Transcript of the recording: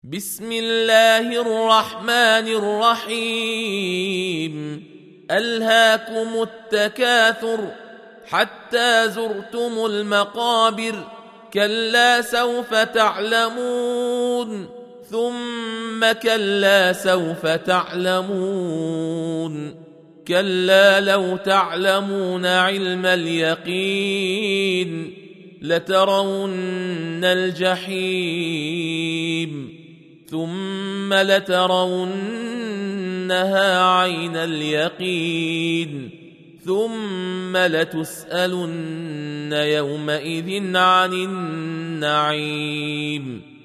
بسم الله الرحمن الرحيم. ألهاكم التكاثر حتى زرتم المقابر، كلا سوف تعلمون ثم كلا سوف تعلمون، كلا لو تعلمون علم اليقين لترون الجحيم ثم لترونها عين اليقين ثم لتسألن يومئذ عن النعيم.